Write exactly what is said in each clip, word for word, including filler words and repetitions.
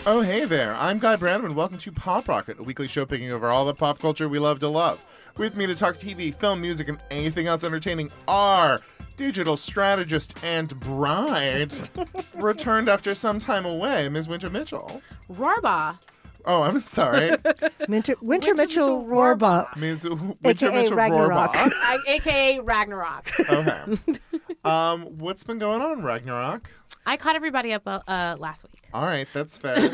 Oh, hey there. I'm Guy Brandon. Welcome to Pop Rocket, a weekly show picking over all the pop culture we love to love. With me to talk T V, film, music, and anything else entertaining are digital strategist and bride, returned after some time away, Miz Winter Mitchell. Rorba. Oh, I'm sorry. Winter, Winter, Winter Mitchell, Mitchell Rohrbaugh. Miz Winter A K A Mitchell Ragnarok. Rohrbaugh. I, A K A Ragnarok. Okay. Um, what's been going on, Ragnarok? I caught everybody up uh, uh, last week. All right, that's fair.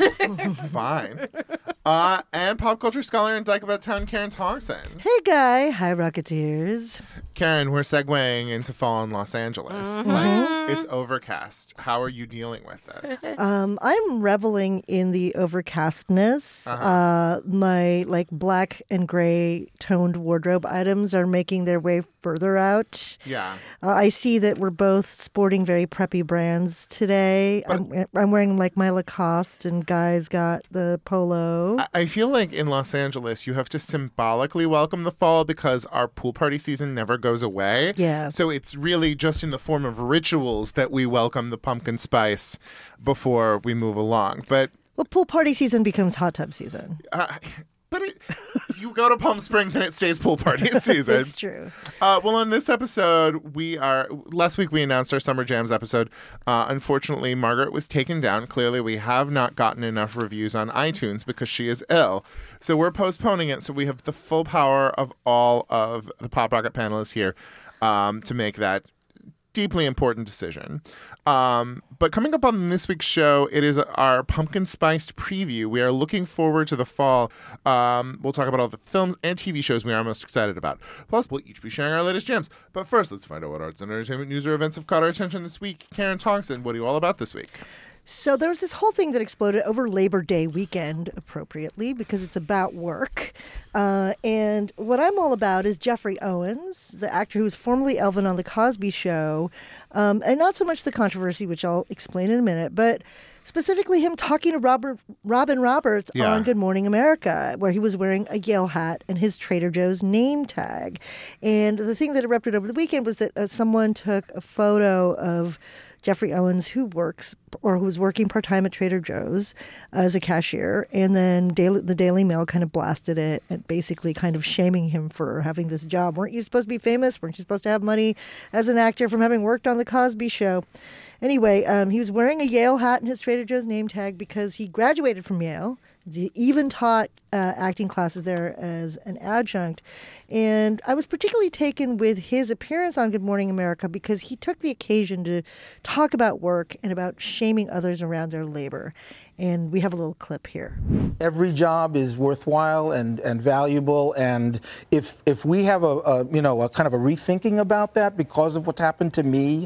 Fine. Uh, and pop culture scholar and dyke about town, Karen Thompson. Hey, Guy. Hi, Rocketeers. Karen, we're segueing into fall in Los Angeles. Mm-hmm. Like, it's overcast. How are you dealing with this? Um, I'm reveling in the overcastness. Uh-huh. Uh, my like black and gray toned wardrobe items are making their way further out. Yeah. Uh, I see that we're both sporting very preppy brands today. But- I'm, I'm wearing like my Lacoste, and Guy's got the polo. I, I feel like in Los Angeles, you have to symbolically welcome the fall because our pool party season never goes away. Yeah. So it's really just in the form of rituals that we welcome the pumpkin spice before we move along. But Well, pool party season becomes hot tub season. uh, but it, you go to Palm Springs and it stays pool party season. It's true. Uh, well, on this episode, we are. Last week we announced our Summer Jams episode. Uh, unfortunately, Margaret was taken down. Clearly, we have not gotten enough reviews on iTunes because she is ill. So we're postponing it. So we have the full power of all of the Pop Rocket panelists here um, to make that deeply important decision. Um, but coming up on this week's show, it is our pumpkin spiced preview. We are looking forward to the fall. Um, we'll talk about all the films and T V shows we are most excited about. Plus, we'll each be sharing our latest gems. But first, let's find out what arts and entertainment news or events have caught our attention this week. Karen Thompson, what are you all about this week? So there was this whole thing that exploded over Labor Day weekend, appropriately, because it's about work. Uh, and what I'm all about is Jeffrey Owens, the actor who was formerly Elvin on The Cosby Show. Um, and not so much the controversy, which I'll explain in a minute, but specifically him talking to Robert, Robin Roberts Yeah. on Good Morning America, where he was wearing a Yale hat and his Trader Joe's name tag. And the thing that erupted over the weekend was that uh, someone took a photo of Jeffrey Owens, who works or who was working part-time at Trader Joe's as a cashier, and then Daily, the Daily Mail kind of blasted it and basically kind of shaming him for having this job. Weren't you supposed to be famous? Weren't you supposed to have money as an actor from having worked on The Cosby Show? Anyway, um, he was wearing a Yale hat and his Trader Joe's name tag because he graduated from Yale. He even taught uh, acting classes there as an adjunct. And I was particularly taken with his appearance on Good Morning America because he took the occasion to talk about work and about shaming others around their labor. And we have a little clip here. Every job is worthwhile and, and valuable, and if if we have a, a you know a kind of a rethinking about that because of what's happened to me,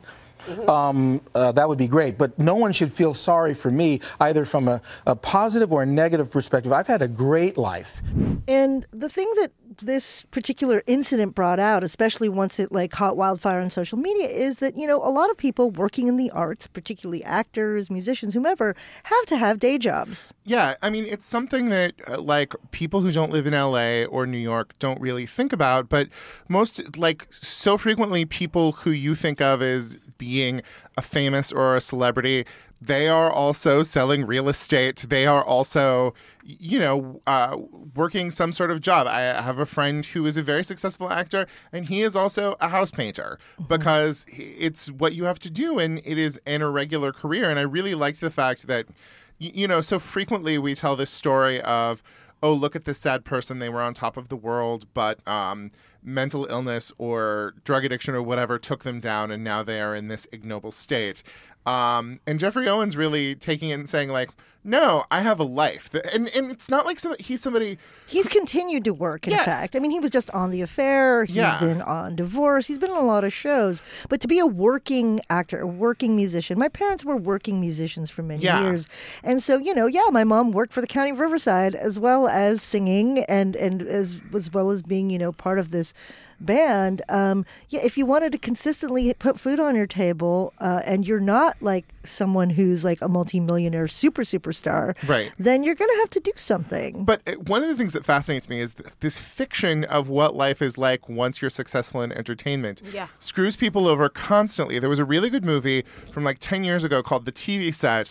Um, uh, that would be great. But no one should feel sorry for me, either from a, a positive or a negative perspective. I've had a great life. And the thing that this particular incident brought out, especially once it like caught wildfire on social media, is that, you know, a lot of people working in the arts, particularly actors, musicians, whomever, have to have day jobs. Yeah, I mean, it's something that, uh, like, people who don't live in L A or New York don't really think about, but most, like, so frequently people who you think of as being a famous or a celebrity, they are also selling real estate. They are also, you know, uh, working some sort of job. I have a friend who is a very successful actor, and he is also a house painter because it's what you have to do, and it is an irregular career. And I really liked the fact that, you know, so frequently we tell this story of, oh, look at this sad person. They were on top of the world, but um, mental illness or drug addiction or whatever took them down, and now they are in this ignoble state. Um, and Jeffrey Owens really taking it and saying, like, no, I have a life. And and it's not like some, he's somebody... He's continued to work, in Yes. fact. I mean, he was just on The Affair. He's Yeah. been on Divorce. He's been on a lot of shows. But to be a working actor, a working musician, my parents were working musicians for many Yeah. years. And so, you know, yeah, my mom worked for the County of Riverside as well as singing and, and as, as well as being, you know, part of this band. Um, yeah, if you wanted to consistently put food on your table uh, and you're not like someone who's like a multimillionaire super superstar, Right. then you're going to have to do something. But uh, one of the things that fascinates me is th- this fiction of what life is like once you're successful in entertainment. Yeah. Screws people over constantly. There was a really good movie from like ten years ago called The T V Set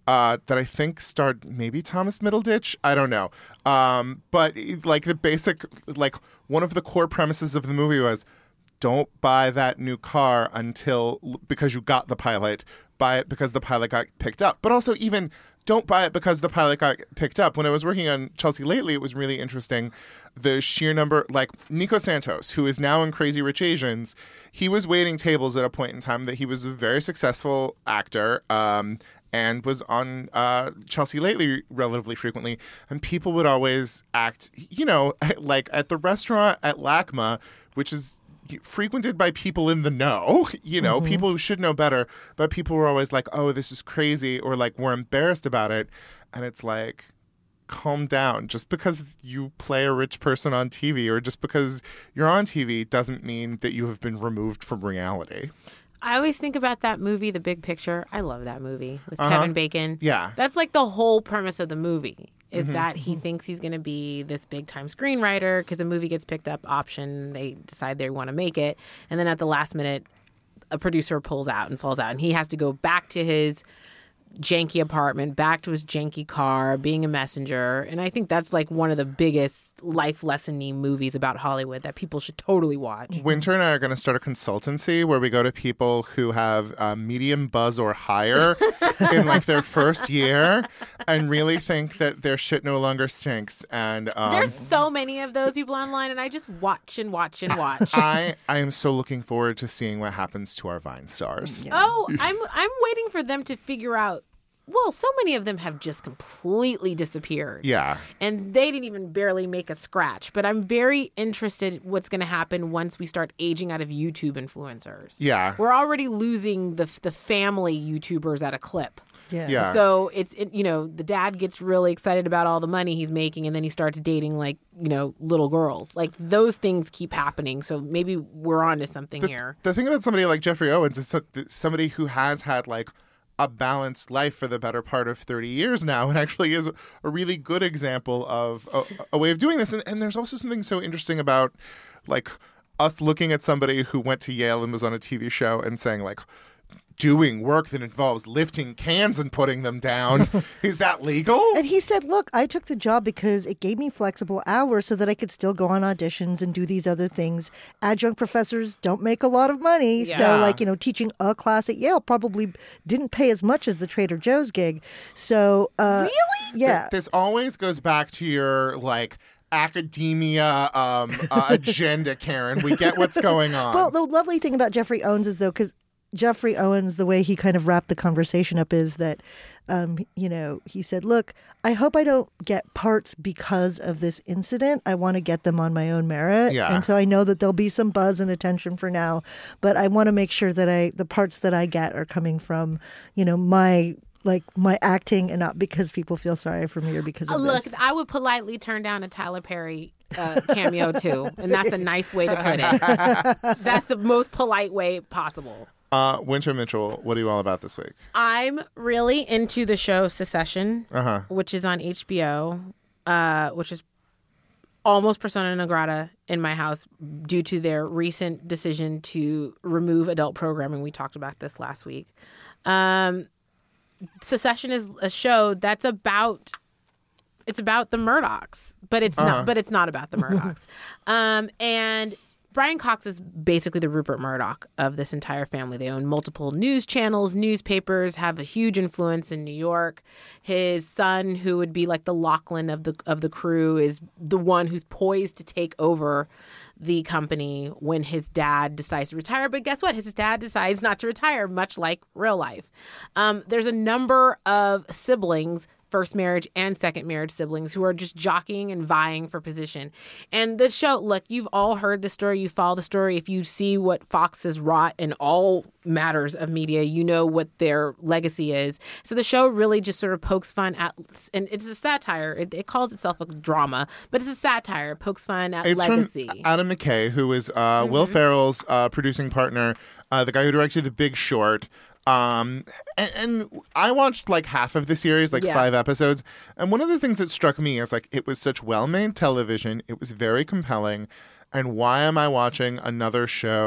uh, that I think starred maybe Thomas Middleditch. I don't know. Um, but like the basic, like one of the core premises of the movie was, don't buy that new car until because you got the pilot. Buy it because the pilot got picked up. But also even don't buy it because the pilot got picked up. When I was working on Chelsea lately, it was really interesting. The sheer number, like Nico Santos, who is now in Crazy Rich Asians, he was waiting tables at a point in time that he was a very successful actor um, and was on uh, Chelsea lately relatively frequently. And people would always act, you know, like at the restaurant at LACMA, which is frequented by people in the know, you know, mm-hmm. people who should know better, but people were always like, oh, this is crazy, or like we're embarrassed about it. And it's like, calm down. Just because you play a rich person on T V or just because you're on T V doesn't mean that you have been removed from reality. I always think about that movie, The Big Picture. I love that movie with uh-huh. Kevin Bacon. Yeah. That's like the whole premise of the movie. Is mm-hmm. that he thinks he's going to be this big-time screenwriter because a movie gets picked up, option, they decide they want to make it, and then at the last minute, a producer pulls out and falls out, and he has to go back to his janky apartment, back to his janky car, being a messenger. And I think that's like one of the biggest life lesson-y movies about Hollywood that people should totally watch. Winter and I are going to start a consultancy where we go to people who have uh, medium buzz or higher in like their first year and really think that their shit no longer stinks. And um, there's so many of those people online, and I just watch and watch and watch. I, I am so looking forward to seeing what happens to our Vine stars. Yeah. Oh, I'm I'm waiting for them to figure out. Well, so many of them have just completely disappeared. Yeah. And they didn't even barely make a scratch. But I'm very interested what's going to happen once we start aging out of YouTube influencers. Yeah. We're already losing the the family YouTubers at a clip. Yeah. Yeah. So it's, it, you know, the dad gets really excited about all the money he's making, and then he starts dating, like, you know, little girls. Like, those things keep happening. So maybe we're onto something The, here. the thing about somebody like Jeffrey Owens is so- somebody who has had, like, a balanced life for the better part of thirty years now, and actually is a really good example of a, a way of doing this. And, and there's also something so interesting about, like, us looking at somebody who went to Yale and was on a T V show and saying, like, doing work that involves lifting cans and putting them down. Is that legal? And he said, look, I took the job because it gave me flexible hours so that I could still go on auditions and do these other things. Adjunct professors don't make a lot of money. Yeah. So, like, you know, teaching a class at Yale probably didn't pay as much as the Trader Joe's gig. So, uh, Really? Yeah. Th- this always goes back to your, like, academia um, uh, agenda, Karen. We get what's going on. Well, the lovely thing about Jeffrey Owens is, though, because Jeffrey Owens, the way he kind of wrapped the conversation up is that, um, you know, he said, look, I hope I don't get parts because of this incident. I want to get them on my own merit. Yeah. And so I know that there'll be some buzz and attention for now, but I want to make sure that I the parts that I get are coming from, you know, my like my acting and not because people feel sorry for me or because of Uh, Look, this. I would politely turn down a Tyler Perry uh, cameo, too. And that's a nice way to put it. That's the most polite way possible. Uh, Winter Mitchell, what are you all about this week? I'm really into the show Secession, Uh-huh. which is on H B O, uh, which is almost persona non grata in my house due to their recent decision to remove adult programming. We talked about this last week. Um, Secession is a show that's about it's about the Murdochs, but it's Uh-huh. not. But it's not about the Murdochs. um, and Brian Cox is basically the Rupert Murdoch of this entire family. They own multiple news channels, newspapers, have a huge influence in New York. His son, who would be like the Lachlan of the of the crew, is the one who's poised to take over the company when his dad decides to retire. But guess what? His dad decides not to retire, much like real life. Um, there's a number of siblings, first marriage and second marriage siblings, who are just jockeying and vying for position. And the show, look, you've all heard the story. You follow the story. If you see what Fox has wrought in all matters of media, you know what their legacy is. So the show really just sort of pokes fun at, and it's a satire. It, it calls itself a drama, but it's a satire. It pokes fun at It's legacy. from Adam McKay, who is uh, Will Ferrell's uh, producing partner, uh, the guy who directed The Big Short. Um, and, and I watched like half of the series, like Yeah. five episodes. And one of the things that struck me is like it was such well-made television. It was very compelling. And why am I watching another show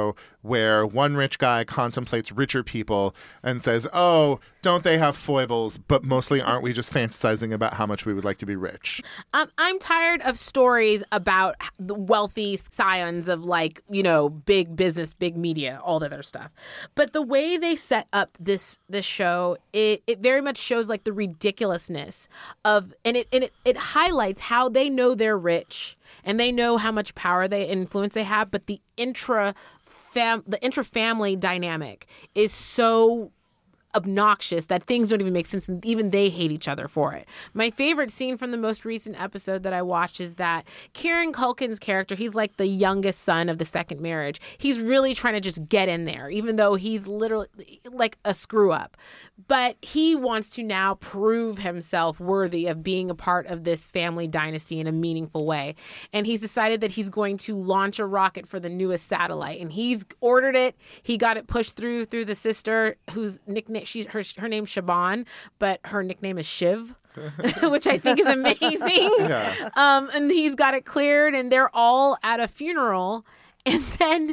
where one rich guy contemplates richer people and says, oh, don't they have foibles? But mostly aren't we just fantasizing about how much we would like to be rich? Um, I'm tired of stories about the wealthy scions of, like, you know, big business, big media, all that other stuff. But the way they set up this this show, it, it very much shows like the ridiculousness of, and it and it, it highlights how they know they're rich and they know how much power they influence they have, but the intra fam the intra family dynamic is so obnoxious that things don't even make sense, and even they hate each other for it. My favorite scene from the most recent episode that I watched is that Kieran Culkin's character, he's like the youngest son of the second marriage. He's really trying to just get in there, even though he's literally like a screw up. But he wants to now prove himself worthy of being a part of this family dynasty in a meaningful way. And he's decided that he's going to launch a rocket for the newest satellite. And he's ordered it. He got it pushed through through the sister, whose nickname, she's her her name's Shaban, but her nickname is Shiv. Which I think is amazing. Yeah. Um, and he's got it cleared, and they're all at a funeral. And then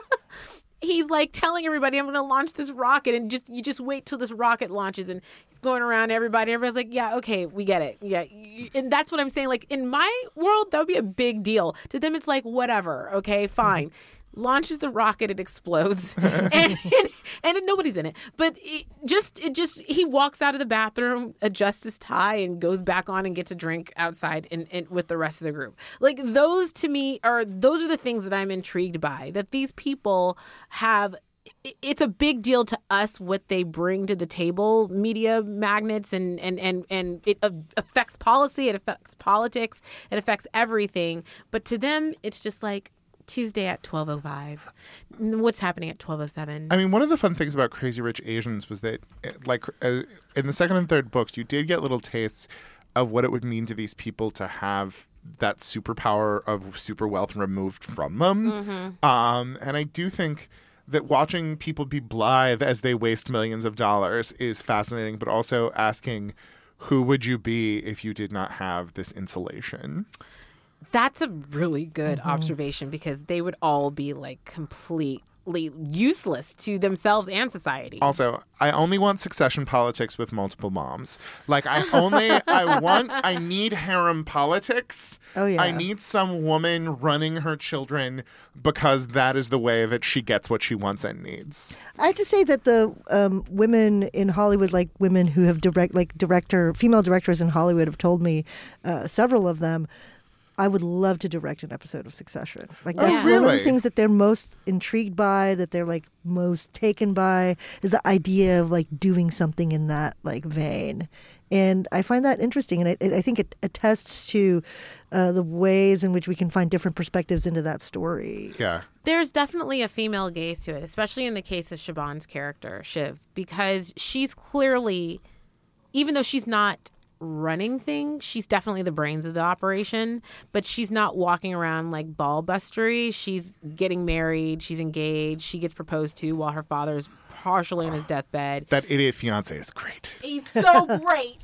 he's like telling everybody, I'm going to launch this rocket, and just you just wait till this rocket launches. And he's going around everybody. Everybody's like, yeah, okay, we get it. Yeah. And that's what I'm saying. Like, in my world, that would be a big deal. To them, it's like, whatever. Okay, fine. Launches the rocket, it explodes, and and, and nobody's in it. But it just it just he walks out of the bathroom, adjusts his tie, and goes back on and gets a drink outside and, and with the rest of the group. Like, those to me are those are the things that I'm intrigued by. That these people have. It's a big deal to us what they bring to the table, media magnets, and and and and it affects policy, it affects politics, it affects everything. But to them, it's just like Tuesday at twelve oh five. What's happening at twelve oh seven? I mean, one of the fun things about Crazy Rich Asians was that, like, uh, in the second and third books, you did get little tastes of what it would mean to these people to have that superpower of super wealth removed from them. Mm-hmm. Um, and I do think that watching people be blithe as they waste millions of dollars is fascinating, but also asking, who would you be if you did not have this insulation? That's a really good mm-hmm. observation, because they would all be like completely useless to themselves and society. Also, I only want succession politics with multiple moms. Like, I only, I want, I need harem politics. Oh, yeah. I need some woman running her children because that is the way that she gets what she wants and needs. I have to say that the um, women in Hollywood, like women who have direct, like director, female directors in Hollywood have told me, uh, several of them, I would love to direct an episode of Succession. Like, that's oh, one really? of the things that they're most intrigued by, that they're like most taken by, is the idea of like doing something in that like vein. And I find that interesting, and I, I think it attests to uh, the ways in which we can find different perspectives into that story. Yeah. There's definitely a female gaze to it, especially in the case of Shaban's character, Shiv, because she's clearly, even though she's not running thing, she's definitely the brains of the operation, but she's not walking around like ball bustery. She's getting married, she's engaged, she gets proposed to while her father's partially on his deathbed. That idiot fiance is great. He's so great.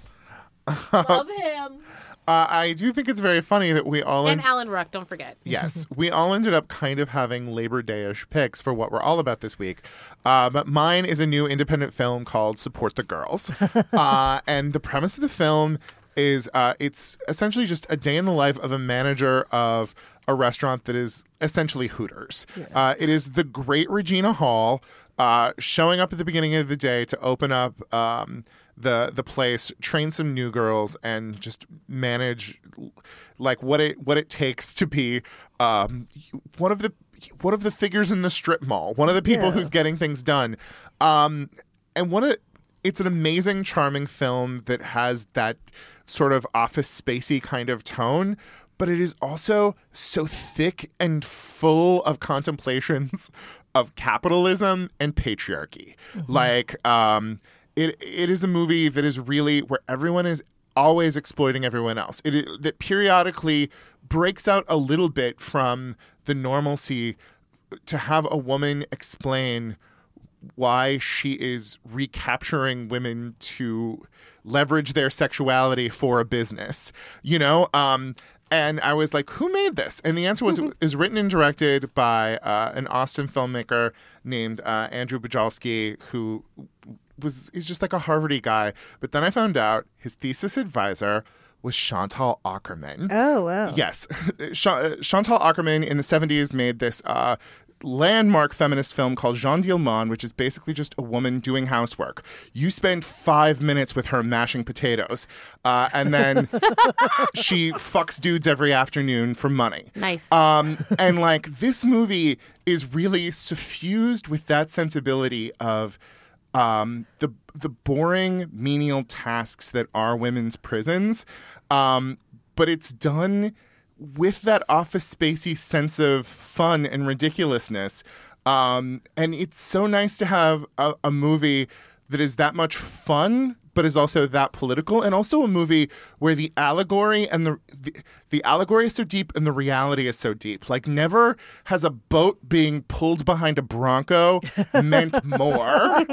Love him. Uh, I do think it's very funny that we all... And en- Alan Ruck, don't forget. Yes. We all ended up kind of having Labor Day-ish picks for what we're all about this week. Uh, but mine is a new independent film called Support the Girls. uh, and the premise of the film is uh, it's essentially just a day in the life of a manager of a restaurant that is essentially Hooters. Yeah. Uh, it is the great Regina Hall uh, showing up at the beginning of the day to open up... Um, the the place, train some new girls, and just manage like what it what it takes to be um, one of the one of the figures in the strip mall, one of the people yeah. who's getting things done. Um, and one of it's an amazing, charming film that has that sort of Office Spacey kind of tone, but it is also so thick and full of contemplations of capitalism and patriarchy. Mm-hmm. Like um It it is a movie that is really where everyone is always exploiting everyone else. It, it that periodically breaks out a little bit from the normalcy to have a woman explain why she is recapturing women to leverage their sexuality for a business. You know, um, And I was like, who made this? And the answer was it was written and directed by uh, an Austin filmmaker named uh, Andrew Bujalski, who was is just like a Harvard-y guy. But then I found out his thesis advisor was Chantal Akerman. Oh, wow. Yes. Ch- Chantal Akerman in the seventies made this uh, landmark feminist film called Jeanne Dielman, which is basically just a woman doing housework. You spend five minutes with her mashing potatoes, uh, and then she fucks dudes every afternoon for money. Nice. Um, and like this movie is really suffused with that sensibility of um, the the boring menial tasks that are women's prisons, um, but it's done with that Office Spacey sense of fun and ridiculousness. Um, and it's so nice to have a, a movie that is that much fun, but is also that political, and also a movie where the allegory and the, the the allegory is so deep and the reality is so deep. Like, never has a boat being pulled behind a Bronco meant more.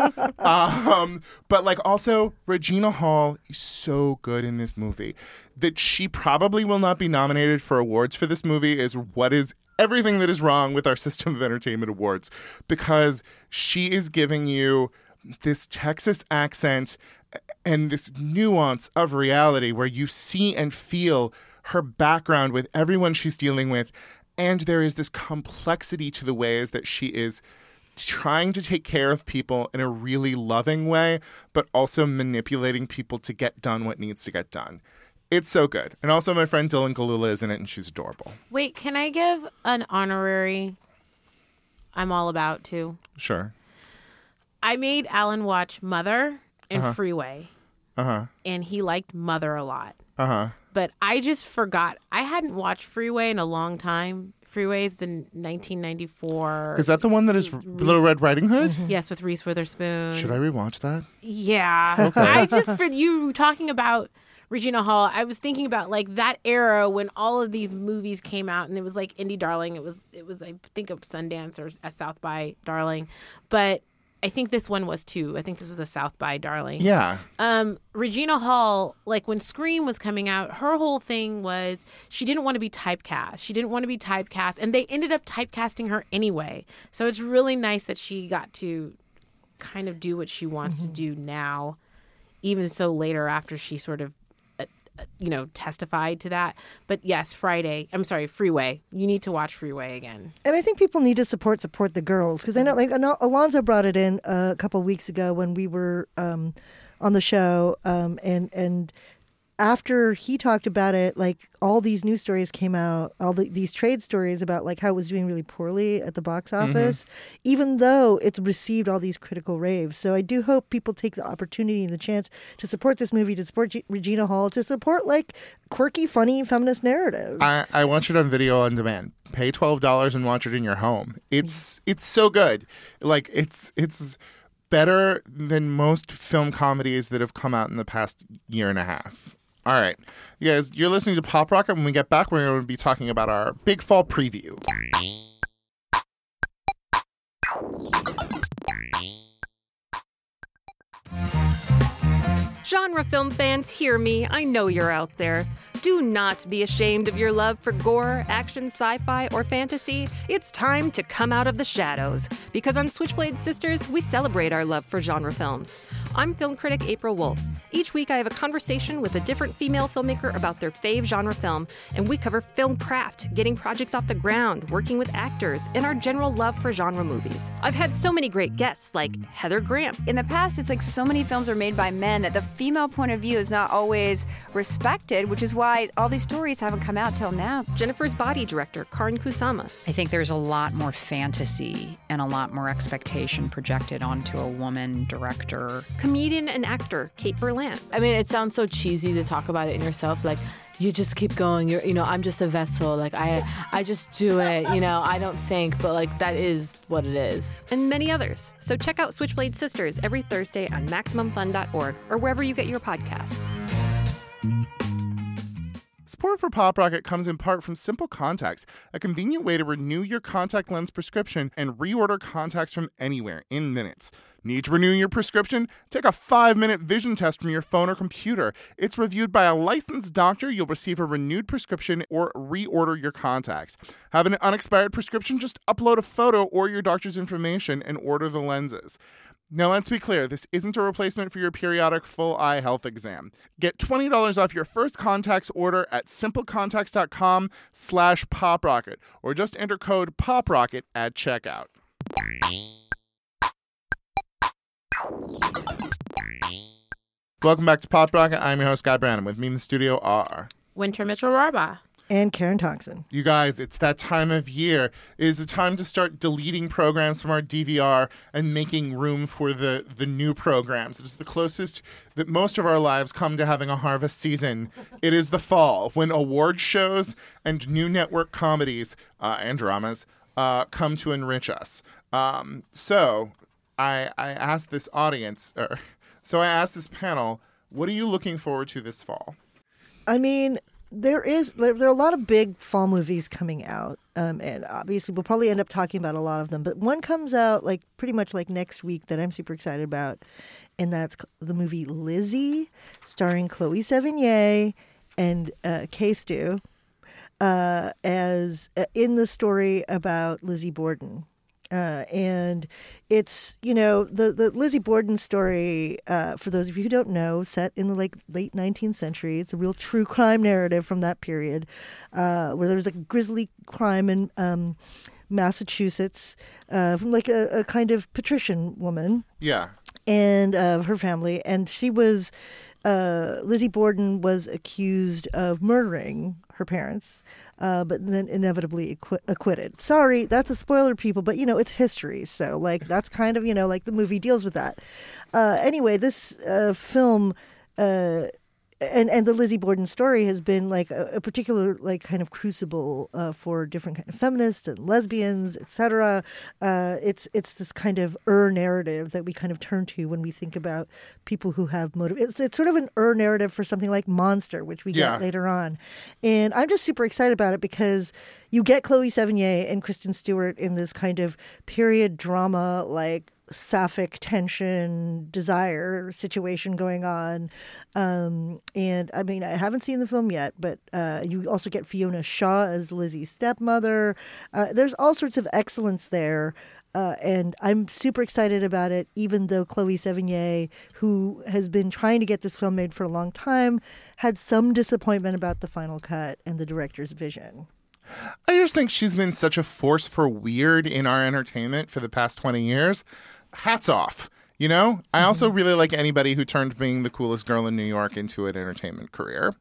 um, but like also Regina Hall is so good in this movie that she probably will not be nominated for awards for this movie is what is everything that is wrong with our system of entertainment awards, because she is giving you this Texas accent and this nuance of reality where you see and feel her background with everyone she's dealing with. And there is this complexity to the ways that she is trying to take care of people in a really loving way, but also manipulating people to get done what needs to get done. It's so good. And also my friend Dylan Galula is in it, and she's adorable. Wait, can I give an honorary I'm all about too? Sure. I made Alan watch Mother and Uh-huh. Freeway. Uh-huh. And he liked Mother a lot. Uh-huh. But I just forgot. I hadn't watched Freeway in a long time. Freeway is the nineteen ninety-four. Is that the one that is Reese- Little Red Riding Hood? Yes, with Reese Witherspoon. Should I rewatch that? Yeah. I just, for you talking about Regina Hall, I was thinking about like that era when all of these movies came out, and it was like Indie Darling. It was, it was I think of Sundance or a South by Darling. But I think this one was too. I think this was the South by Darling. Yeah. Um, Regina Hall, like when Scream was coming out, her whole thing was she didn't want to be typecast. She didn't want to be typecast, and they ended up typecasting her anyway. So it's really nice that she got to kind of do what she wants Mm-hmm. to do now, even so later after she sort of, uh, uh, you know, testified to that. But yes, Friday, I'm sorry, Freeway. You need to watch Freeway again. And I think people need to support support the girls, because I know, like, Al- Alonzo brought it in a couple of weeks ago when we were um, on the show, um, and and after he talked about it, like all these news stories came out, all the, these trade stories about like how it was doing really poorly at the box office, even though it's received all these critical raves. So I do hope people take the opportunity and the chance to support this movie, to support G- Regina Hall, to support like quirky, funny feminist narratives. I, I watch it on video on demand. Pay twelve dollars and watch it in your home. It's it's so good. Like it's it's better than most film comedies that have come out in the past year and a half. All right. You guys, you're listening to Pop Rocket. When we get back, we're going to be talking about our big fall preview. Genre film fans, hear me. I know you're out there. Do not be ashamed of your love for gore, action, sci-fi, or fantasy. It's time to come out of the shadows, because on Switchblade Sisters, we celebrate our love for genre films. I'm film critic April Wolf. Each week I have a conversation with a different female filmmaker about their fave genre film, and we cover film craft, getting projects off the ground, working with actors, and our general love for genre movies. I've had so many great guests, like Heather Graham. In the past, it's like so many films are made by men that the female point of view is not always respected, which is why all these stories haven't come out till now. Jennifer's Body director, Karin Kusama. I think there's a lot more fantasy and a lot more expectation projected onto a woman director. Comedian and actor, Kate Berlant. I mean, it sounds so cheesy to talk about it in yourself, like, you just keep going. You're, you know, I'm just a vessel. Like, I, I just do it. You know, I don't think, but like, that is what it is. And many others. So check out Switchblade Sisters every Thursday on Maximum Fun dot org or wherever you get your podcasts. Support for Pop Rocket comes in part from Simple Contacts, a convenient way to renew your contact lens prescription and reorder contacts from anywhere in minutes. Need to renew your prescription? Take a five-minute vision test from your phone or computer. It's reviewed by a licensed doctor. You'll receive a renewed prescription or reorder your contacts. Have an unexpired prescription? Just upload a photo or your doctor's information and order the lenses. Now, let's be clear. This isn't a replacement for your periodic full eye health exam. Get twenty dollars off your first contacts order at simplecontacts.com slash poprocket, or just enter code POPROCKET at checkout. Welcome back to Pop Rocket. I'm your host, Guy Brannon. With me in the studio are Winter Mitchell-Rarbaugh. And Karen Thompson. You guys, it's that time of year. It is the time to start deleting programs from our D V R and making room for the, the new programs. It is the closest that most of our lives come to having a harvest season. It is the fall, when award shows and new network comedies uh, and dramas uh, come to enrich us. Um, so I, I asked this audience, or so I asked this panel, what are you looking forward to this fall? I mean... There is there, there are a lot of big fall movies coming out, um, and obviously we'll probably end up talking about a lot of them. But one comes out like pretty much like next week that I'm super excited about, and that's the movie Lizzie, starring Chloe Sevigny and uh, Kay Stu, uh, as uh, in the story about Lizzie Borden. Uh, and it's, you know, the, the Lizzie Borden story, uh, for those of you who don't know, set in the like late nineteenth century. It's a real true crime narrative from that period, uh, where there was a grisly crime in um, Massachusetts uh, from like a, a kind of patrician woman. Yeah. And uh, her family. And she was, uh, Lizzie Borden was accused of murdering her parents. Uh, but then inevitably acqu- acquitted. Sorry, that's a spoiler, people, but, you know, it's history. So, like, that's kind of, you know, like the movie deals with that. Uh, anyway, this uh, film uh, and, and the Lizzie Borden story has been, like, a, a particular, like, kind of crucible uh, for different kind of feminists and lesbians, et cetera. Uh, it's, it's this kind of er narrative that we kind of turn to when we think about people who have motive. It's, it's sort of an er narrative for something like Monster, which we Yeah. get later on. And I'm just super excited about it because you get Chloe Sevigny and Kristen Stewart in this kind of period drama, like sapphic tension, desire situation going on. Um, and I mean, I haven't seen the film yet, but uh, you also get Fiona Shaw as Lizzie's stepmother. Uh, there's all sorts of excellence there. Uh, and I'm super excited about it, even though Chloe Sevigny, who has been trying to get this film made for a long time, had some disappointment about the final cut and the director's vision. I just think she's been such a force for weird in our entertainment for the past twenty years. Hats off. You know, I also really like anybody who turned being the coolest girl in New York into an entertainment career.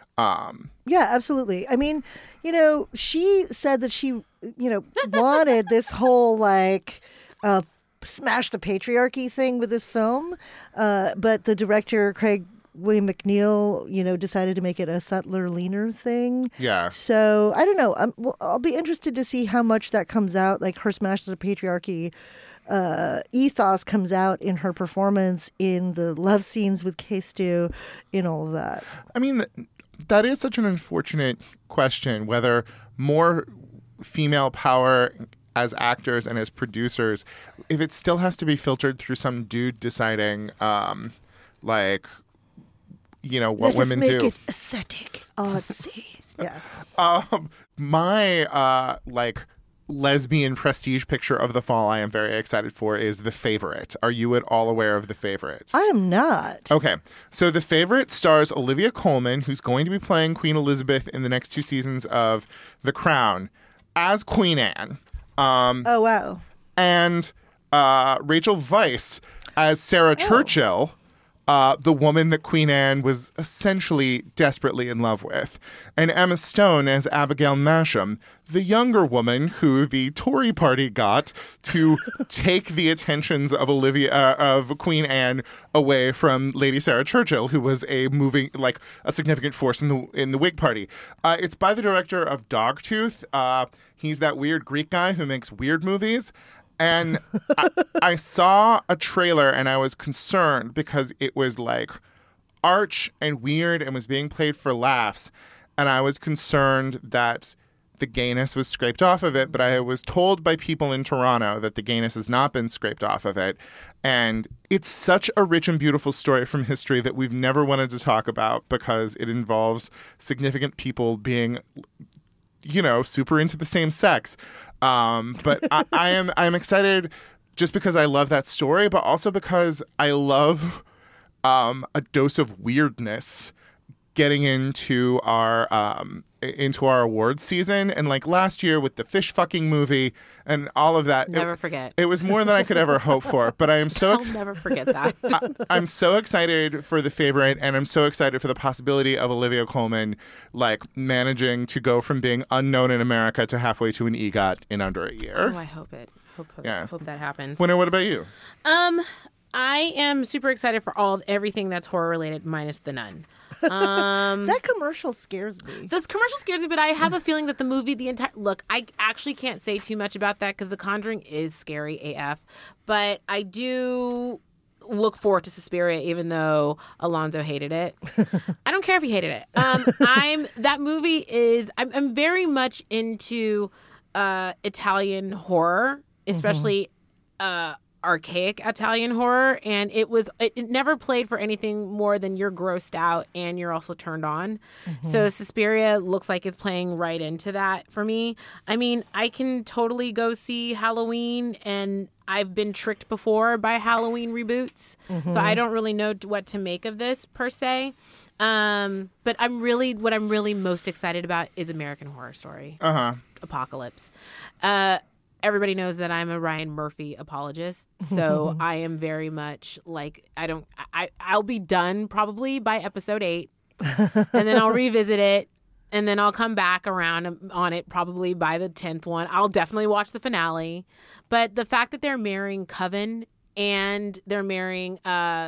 Um, yeah, absolutely. I mean, you know, she said that she, you know, wanted this whole like uh, smash the patriarchy thing with this film. Uh, but the director, Craig William McNeil, you know, decided to make it a subtler, leaner thing. Yeah. So I don't know. I'm, well, I'll be interested to see how much that comes out, like her smash the patriarchy uh, ethos comes out in her performance, in the love scenes with Kay Stu, in all of that. I mean, th- that is such an unfortunate question, whether more female power as actors and as producers, if it still has to be filtered through some dude deciding, um, like, you know, what Let women us make do. it aesthetic, artsy. Yeah. Um, my, uh, like, lesbian prestige picture of the fall I am very excited for is The Favorite. Are you at all aware of The Favorite? I am not. Okay. So The Favorite stars Olivia Colman, who's going to be playing Queen Elizabeth in the next two seasons of The Crown, as Queen Anne. Um, oh, wow. And uh, Rachel Weisz as Sarah Oh. Churchill, uh, the woman that Queen Anne was essentially desperately in love with. And Emma Stone as Abigail Masham, the younger woman who the Tory party got to take the attentions of Olivia uh, of Queen Anne away from Lady Sarah Churchill, who was a moving like a significant force in the in the Whig Party. Uh, it's by the director of Dogtooth. Uh, he's that weird Greek guy who makes weird movies. And I, I saw a trailer and I was concerned because it was like arch and weird and was being played for laughs. And I was concerned that the gayness was scraped off of it, but I was told by people in Toronto that the gayness has not been scraped off of it. And it's such a rich and beautiful story from history that we've never wanted to talk about because it involves significant people being, you know, super into the same sex. Um, but I, I am I am excited just because I love that story, but also because I love um, a dose of weirdness getting into our um, into our awards season. And like last year with the fish fucking movie and all of that. Never it, forget. It was more than I could ever hope for. But I am so I'll never forget that. I, I'm so excited for The Favorite, and I'm so excited for the possibility of Olivia Colman like managing to go from being unknown in America to halfway to an EGOT in under a year. Oh, I hope it. Hope, hope, Yes. hope that happens. Winner, what about you? Um, I am super excited for all everything that's horror related, minus The Nun. Um, That commercial scares me. this commercial scares me, but I have a feeling that the movie, the entire look, I actually can't say too much about that because The Conjuring is scary A F. But I do look forward to Suspiria, even though Alonzo hated it. I don't care if he hated it. Um, I'm that movie is. I'm, I'm very much into uh, Italian horror, especially. Uh, archaic Italian horror, and it was it, it never played for anything more than you're grossed out and you're also turned on. Mm-hmm. So Suspiria looks like it's playing right into that for me. I mean, I can totally go see Halloween, and I've been tricked before by Halloween reboots, mm-hmm. so I don't really know what to make of this per se. Um, but I'm really what I'm really most excited about is American Horror Story. Uh-huh. Apocalypse. Uh Everybody knows that I'm a Ryan Murphy apologist, so I am very much like I don't. I I'll be done probably by episode eight, and then I'll revisit it, and then I'll come back around on it probably by the tenth one. I'll definitely watch the finale, but the fact that they're marrying Coven and they're marrying uh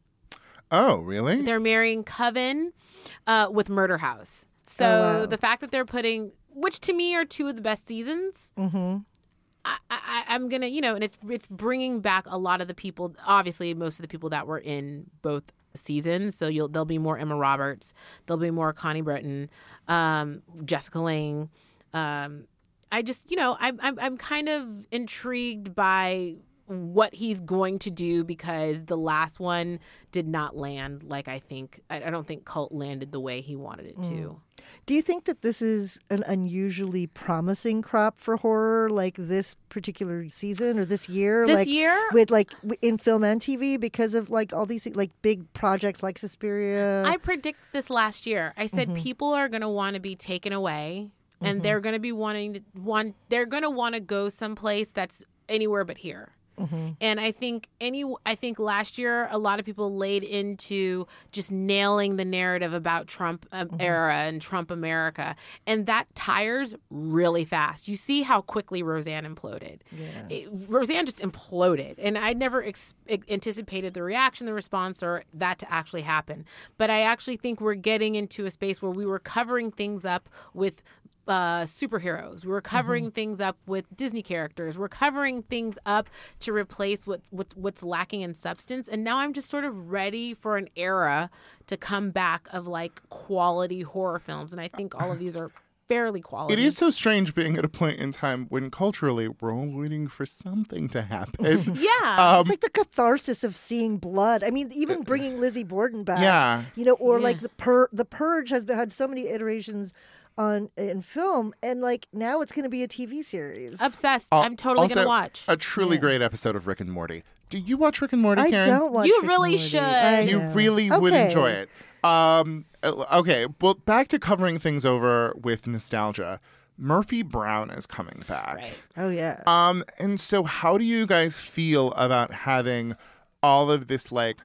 oh really they're marrying Coven uh, with Murder House. So Oh, wow. the fact that they're putting, which to me are two of the best seasons. Mm-hmm. I, I, I'm gonna, you know, and it's it's bringing back a lot of the people. Obviously, most of the people that were in both seasons. So you'll there'll be more Emma Roberts, there'll be more Connie Britton, um, Jessica Lange. Um, I just, you know, I'm I'm I'm kind of intrigued by what he's going to do because the last one did not land like I think. I, I don't think Cult landed the way he wanted it to. Mm. Do you think that this is an unusually promising crop for horror, like this particular season or this year? This like, year? with like w- in film and T V, because of like all these like big projects like Suspiria. I predict this last year. I said Mm-hmm. people are going to want to be taken away, and they're going to be wanting to want. They're going to want to go someplace that's anywhere but here. Mm-hmm. And I think any, I think last year a lot of people laid into just nailing the narrative about Trump uh, Mm-hmm. era and Trump America, and that tires really fast. You see how quickly Roseanne imploded. Yeah. It- Roseanne just imploded, and I never ex- anticipated the reaction, the response, or that to actually happen. But I actually think we're getting into a space where we were covering things up with uh, superheroes. We were covering mm-hmm. things up with Disney characters. We're covering things up to replace what, what what's lacking in substance. And now I'm just sort of ready for an era to come back of like quality horror films. And I think all of these are fairly quality. It is so strange being at a point in time when culturally we're all waiting for something to happen. Yeah. Um, it's like the catharsis of seeing blood. I mean, even bringing Lizzie Borden back. Yeah. You know, or Yeah. like the pur- the Purge has been, had so many iterations on in film, and like now it's going to be a T V series. Obsessed. Al- I'm totally also, going to watch. A truly Yeah. great episode of Rick and Morty. Do you watch Rick and Morty, I Karen? don't watch. You Rick and really Morty. should. I You know. really would Okay. enjoy it. Um, okay, well, back to covering things over with nostalgia. Murphy Brown is coming back. Right. Oh yeah. Um, and so how do you guys feel about having all of this like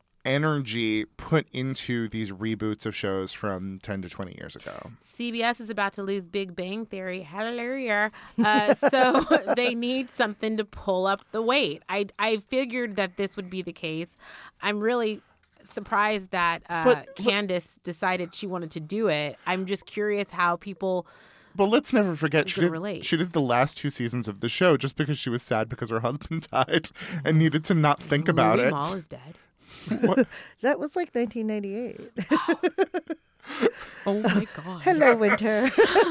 energy put into these reboots of shows from ten to twenty years ago? C B S is about to lose Big Bang Theory. Hallelujah. Uh, so they need something to pull up the weight. I, I figured that this would be the case. I'm really surprised that uh, But- Candace decided she wanted to do it. I'm just curious how people... But let's never forget, You she can did, relate. she did the last two seasons of the show just because she was sad because her husband died and needed to not think about Louis it. Malle is dead. That was like nineteen ninety-eight. Oh my god. Hello, Winter.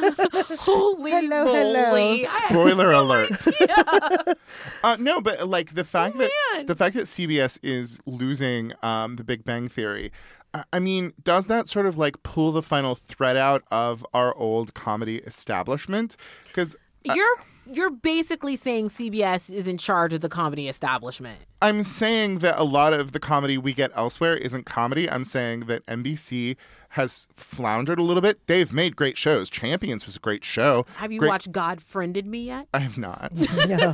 Holy Hello, moly. hello. Spoiler alert. uh, no, but like the fact that man. the fact that C B S is losing um, The Big Bang Theory. I- I mean, does that sort of like pull the final thread out of our old comedy establishment? Because You're you're basically saying C B S is in charge of the comedy establishment. I'm saying that a lot of the comedy we get elsewhere isn't comedy. I'm saying that N B C has floundered a little bit. They've made great shows. Champions was a great show. Have you Great- watched God Friended Me yet? I have not. No.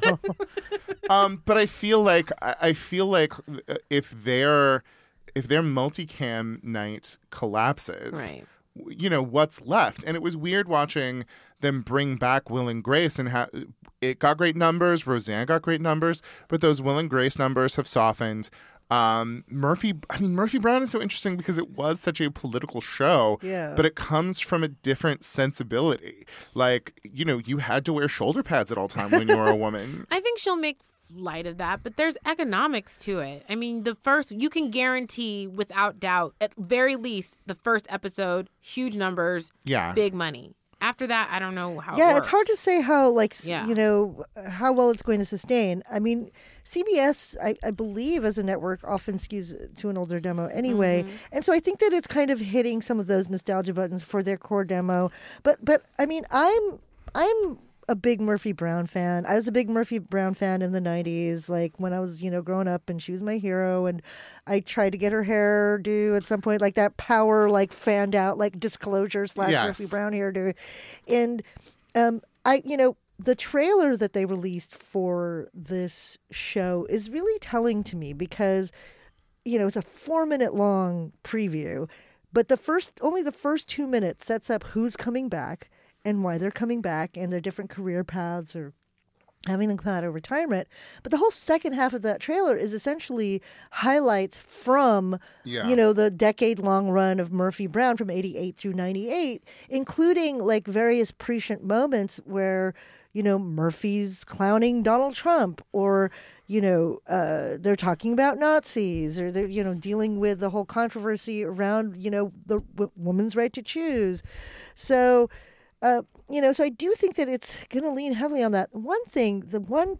um, but I feel like I I feel like uh, if their if their multicam night collapses, Right. w- you know what's left. And it was weird watching them bring back Will and Grace, and ha- it got great numbers. Roseanne got great numbers, but those Will and Grace numbers have softened. Um, Murphy, I mean, Murphy Brown is so interesting because it was such a political show, Yeah. but it comes from a different sensibility. Like, you know, you had to wear shoulder pads at all time when you were a woman. I think she'll make light of that, but there's economics to it. I mean, the first, you can guarantee without doubt, at very least, the first episode, huge numbers, Yeah. big money. After that, I don't know how. Yeah, it it's hard to works. say how, like, s Yeah. you know, how well it's going to sustain. I mean, C B S, I, I believe, as a network, often skews to an older demo anyway, Mm-hmm. and so I think that it's kind of hitting some of those nostalgia buttons for their core demo. But, but I mean, I'm, I'm. a big Murphy Brown fan. I was a big Murphy Brown fan in the nineties, like when I was, you know, growing up, and she was my hero, and I tried to get her hairdo at some point, like that power, like fanned out, like disclosure slash Yes. Murphy Brown hairdo. And um, I, you know, the trailer that they released for this show is really telling to me because, you know, it's a four minute long preview, but the first, only the first two minutes sets up who's coming back and why they're coming back and their different career paths or having them come out of retirement. But the whole second half of that trailer is essentially highlights from, Yeah. you know, the decade-long run of Murphy Brown from eighty-eight through ninety-eight, including like various prescient moments where, you know, Murphy's clowning Donald Trump, or, you know, uh, they're talking about Nazis, or they're, you know, dealing with the whole controversy around, you know, the w- woman's right to choose. So, Uh, you know, so I do think that it's going to lean heavily on that. One thing, the one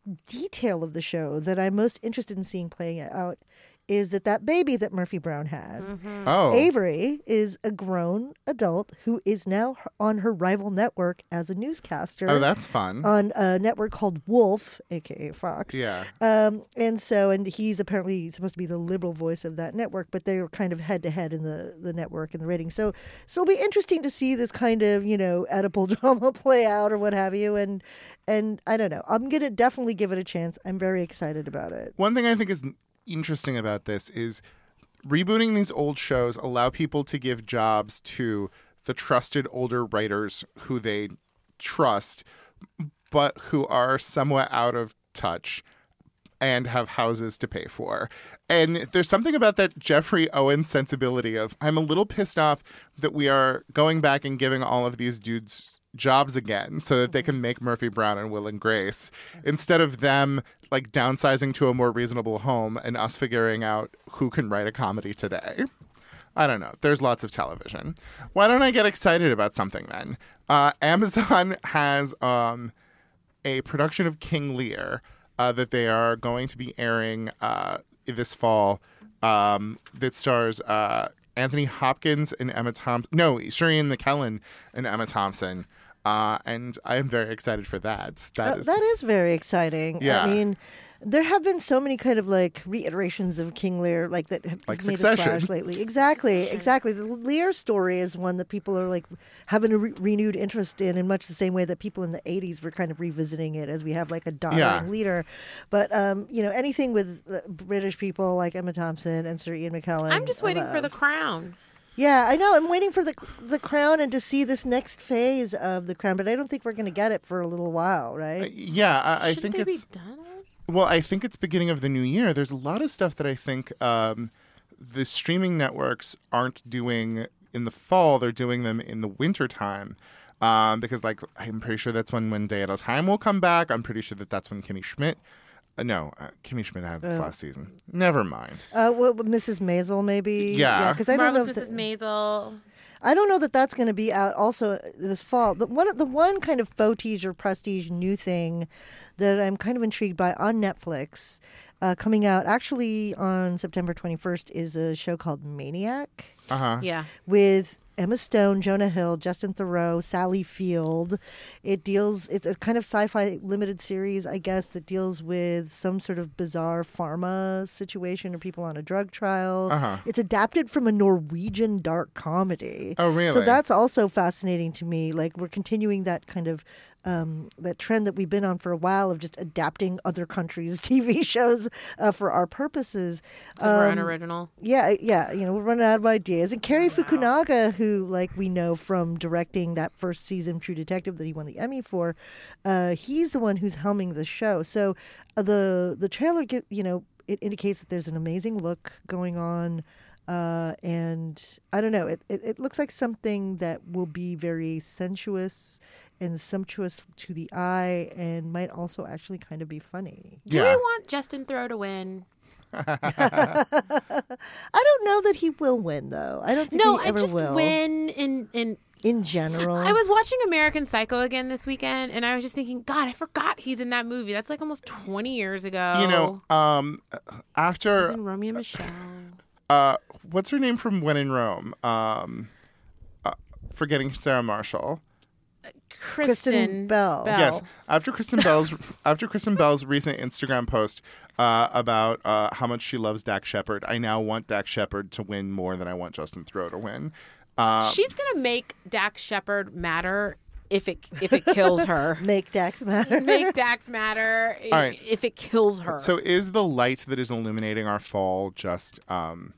detail of the show that I'm most interested in seeing playing out is that that baby that Murphy Brown had, Oh. Avery, is a grown adult who is now on her rival network as a newscaster. Oh, that's fun. On a network called Wolf, aka Fox. Yeah. Um, and so, and he's apparently supposed to be the liberal voice of that network, but they were kind of head to head in the, the network and the ratings. So, so it'll be interesting to see this kind of, you know, Oedipal drama play out or what have you. And, and I don't know. I'm going to definitely give it a chance. I'm very excited about it. One thing I think is interesting about this is rebooting these old shows allow people to give jobs to the trusted older writers who they trust, but who are somewhat out of touch and have houses to pay for. And there's something about that Jeffrey Owens sensibility of, I'm a little pissed off that we are going back and giving all of these dudes jobs again so that they can make Murphy Brown and Will and Grace instead of them like downsizing to a more reasonable home and us figuring out who can write a comedy today. I don't know. There's lots of television. Why don't I get excited about something then? Uh, Amazon has um, a production of King Lear uh, that they are going to be airing uh, this fall um, that stars uh, Anthony Hopkins and Emma Thompson. No, Shireen McKellen and Emma Thompson. Uh, and I am very excited for that. That Uh, is that is very exciting. Yeah. I mean, there have been so many kind of like reiterations of King Lear, like that have Like made Succession. a splash lately. Exactly, exactly. The Lear story is one that people are like having a re- renewed interest in, in much the same way that people in the eighties were kind of revisiting it as we have like a doddering Yeah. leader. But um, you know, anything with uh, British people like Emma Thompson and Sir Ian McKellen. I'm just I waiting for love. the crown. Yeah, I know. I'm waiting for the the Crown and to see this next phase of the Crown, but I don't think we're going to get it for a little while, right? yeah, I, I Shouldn't think they it's be done? well. I think it's beginning of the new year. There's a lot of stuff that I think um, the streaming networks aren't doing in the fall. They're doing them in the winter time. Um, because like I'm pretty sure that's when One Day at a Time will come back. I'm pretty sure that that's when Kimmy Schmidt. Uh, no, uh, Kimmy Schmidt had this Oh. last season. Never mind. Uh, well, Missus Maisel, maybe. Yeah. because I don't know. Marvelous If Missus Maisel. I don't know that that's going to be out also this fall. The one, the one kind of faux teaser, prestige new thing that I'm kind of intrigued by on Netflix, uh, coming out actually on September twenty-first, is a show called Maniac. Uh-huh. Yeah. With Emma Stone, Jonah Hill, Justin Theroux, Sally Field. It deals, it's a kind of sci-fi limited series, I guess, that deals with some sort of bizarre pharma situation or people on a drug trial. Uh-huh. It's adapted from a Norwegian dark comedy. Oh, really? So that's also fascinating to me. Like, we're continuing that kind of Um, that trend that we've been on for a while of just adapting other countries' T V shows uh, for our purposes. Because we're Um, unoriginal. Yeah, yeah. You know, we're running out of ideas. And Cary Fukunaga, who, like, we know from directing that first season, True Detective, that he won the Emmy for, uh, he's the one who's helming the show. So uh, the the trailer, get, you know, it indicates that there's an amazing look going on. Uh, and I don't know, it, it, it looks like something that will be very sensuous and sumptuous to the eye and might also actually kind of be funny. Do Yeah. we want Justin Theroux to win? I don't know that he will win, though. I don't think No, he I ever just will. win in in. In general. I was watching American Psycho again this weekend, and I was just thinking, God, I forgot he's in that movie. That's like almost twenty years ago. You know, um, He's after in Romeo and Michelle. uh, what's her name from When in Rome? Um, uh, forgetting Sarah Marshall. Kristen, Kristen Bell. Yes, after Kristen Bell's after Kristen Bell's recent Instagram post uh, about uh, how much she loves Dax Shepard, I now want Dax Shepard to win more than I want Justin Theroux to win. Uh, She's gonna make Dax Shepard matter if it if it kills her. Make Dax matter. Make Dax matter i- All right. if it kills her. So is the light that is illuminating our fall just um,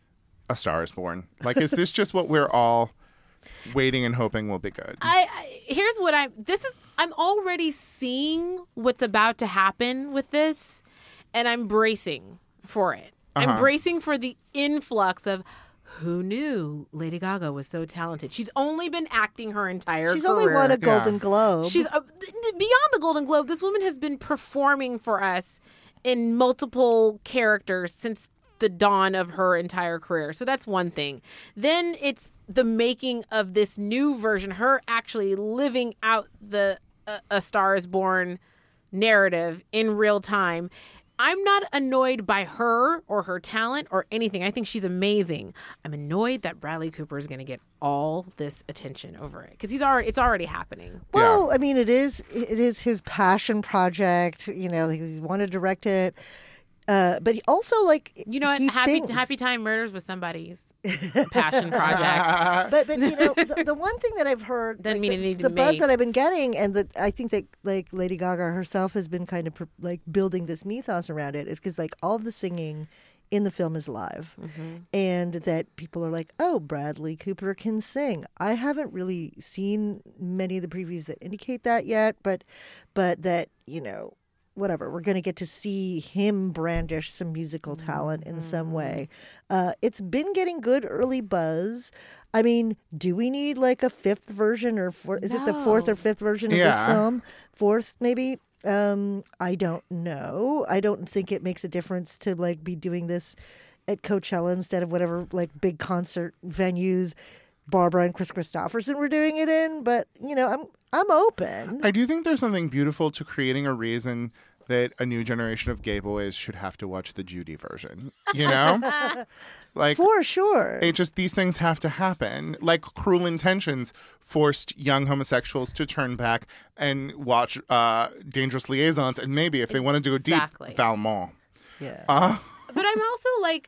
A Star Is Born? Like, is this just what we're all waiting and hoping will be good? I, I here's what I'm. This is I'm already seeing what's about to happen with this, and I'm bracing for it. I'm Uh-huh. bracing for the influx of. Who knew Lady Gaga was so talented? She's only been acting her entire She's career. only won a Yeah. Golden Globe. She's uh, th- beyond the Golden Globe. This woman has been performing for us in multiple characters since the dawn of her entire career. So that's one thing. Then it's the making of this new version, her actually living out the uh, A Star Is Born narrative in real time. I'm not annoyed by her or her talent or anything. I think she's amazing. I'm annoyed that Bradley Cooper is going to get all this attention over it because he's already it's already happening. Well, I mean, it is it is his passion project. You know, he wanted to direct it, uh, but he also like You know what? he Happy sings. Happy Time Murders was somebody's passion project. But but you know the, the one thing that I've heard, Doesn't like, mean the, it needed the to buzz make. that I've been getting, and that I think that like Lady Gaga herself has been kind of pr- like building this mythos around it, is because like all of the singing in the film is live, Mm-hmm. and that people are like, oh, Bradley Cooper can sing. I haven't really seen many of the previews that indicate that yet, but but that you know. Whatever, we're going to get to see him brandish some musical talent in some way. Uh, it's been getting good early buzz. I mean, do we need like a fifth version or four, is it the fourth or No. fifth version of Yeah. this film? Fourth, maybe? Um, I don't know. I don't think it makes a difference to like be doing this at Coachella instead of whatever like big concert venues Barbara and Chris Christopherson were doing it in. But you know, I'm I'm open. I do think there's something beautiful to creating a reason that a new generation of gay boys should have to watch the Judy version. You know? Like, For sure. it just, these things have to happen. Like Cruel Intentions forced young homosexuals to turn back and watch uh, Dangerous Liaisons, and maybe if they want to do a Exactly. deep, Valmont. Yeah. Uh, But I'm also like,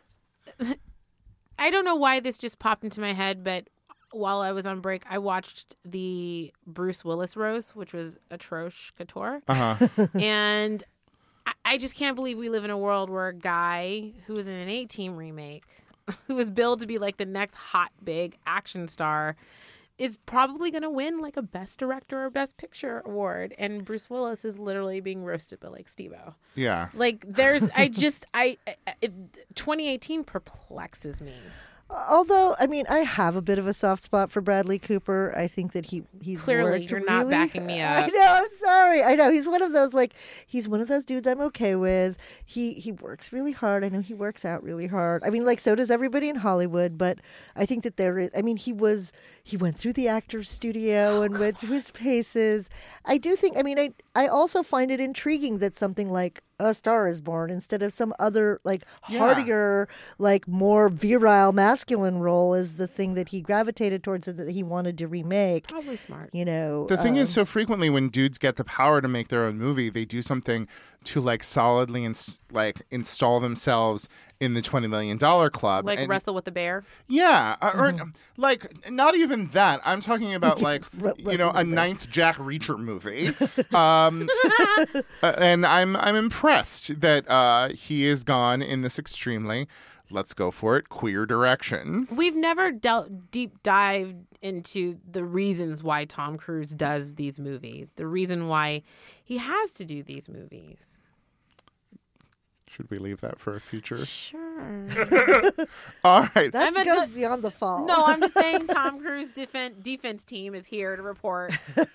I don't know why this just popped into my head, but while I was on break, I watched the Bruce Willis roast, which was atroce couture. uh-huh. And I, I just can't believe we live in a world where a guy who was in an A-Team remake, who was billed to be like the next hot, big action star, is probably going to win like a Best Director or Best Picture award. And Bruce Willis is literally being roasted by like Steve-O. Yeah. Like there's, I just, I, I it, twenty eighteen perplexes me. Although, I mean, I have a bit of a soft spot for Bradley Cooper. I think that he he's Clearly, worked you're really, not backing me up. I know. I'm sorry. I know he's one of those like he's one of those dudes I'm okay with. He he works really hard. I know he works out really hard. I mean, like so does everybody in Hollywood. But I think that there is. I mean, he was he went through the actor's studio and went through his paces. I do think. I mean, I I also find it intriguing that something like A Star Is Born instead of some other like Yeah. hardier, like more virile, masculine role is the thing that he gravitated towards and that he wanted to remake. Probably smart. You know, The thing um, is, so frequently when dudes get the power to make their own movie, they do something to like solidly ins- like install themselves in the twenty million dollar club. Like And- wrestle with the bear. Yeah, uh, or like not even that. I'm talking about like Re- you know wrestle a with the ninth Jack Reacher movie, um, uh, and I'm I'm impressed that uh, he is gone in this extremely, let's go for it, queer direction. We've never dealt deep dived into the reasons why Tom Cruise does these movies, the reason why he has to do these movies. Should we leave that for a future? Sure. All right. that I'm a- goes beyond the fall. No, I'm just saying Tom Cruise defense defense team is here to report.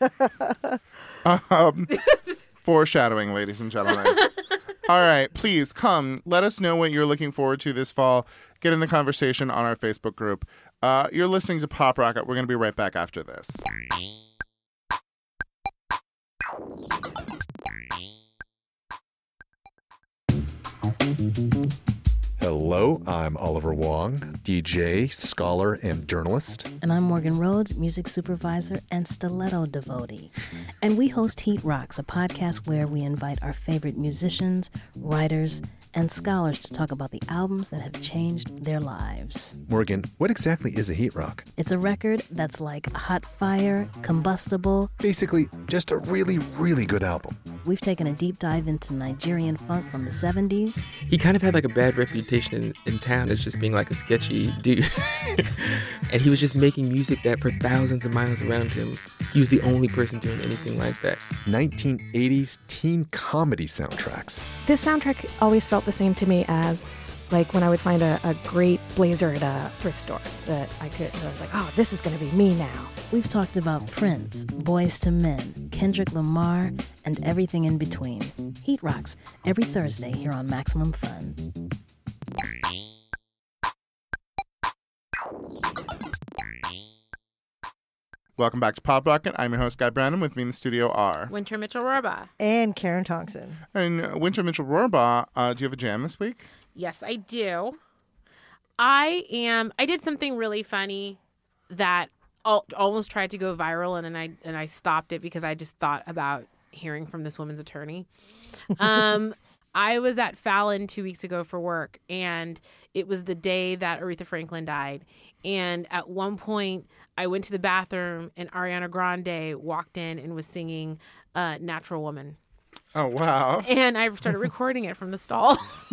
Um, foreshadowing, ladies and gentlemen. All right, please come. Let us know what you're looking forward to this fall. Get in the conversation on our Facebook group. Uh, you're listening to Pop Rocket. We're going to be right back after this. Hello, I'm Oliver Wong, D J, scholar, and journalist. And I'm Morgan Rhodes, music supervisor and stiletto devotee. And we host Heat Rocks, a podcast where we invite our favorite musicians, writers, and scholars to talk about the albums that have changed their lives. Morgan, what exactly is a heat rock? It's a record that's like hot fire, combustible. Basically, just a really, really good album. We've taken a deep dive into Nigerian funk from the seventies. He kind of had like a bad reputation in, in town as just being like a sketchy dude. And he was just making music that for thousands of miles around him, he was the only person doing anything like that. nineteen eighties teen comedy soundtracks. This soundtrack always felt the same to me as like when I would find a, a great blazer at a thrift store that I could, I was like, oh, this is going to be me now. We've talked about Prince, Boyz two Men, Kendrick Lamar, and everything in between. Heat Rocks, every Thursday here on Maximum Fun. Welcome back to Pop Rocket. I'm your host, Guy Branum. With me in the studio are... Winter Mitchell Rohrbaugh. And Karen Thompson. And uh, Winter Mitchell Rohrbaugh, uh, do you have a jam this week? Yes, I do. I am. I did something really funny that al- almost tried to go viral, and then I and I stopped it because I just thought about hearing from this woman's attorney. Um, I was at Fallon two weeks ago for work, and it was the day that Aretha Franklin died. And at one point, I went to the bathroom, and Ariana Grande walked in and was singing uh, "Natural Woman." Oh, wow. And I started recording it from the stall.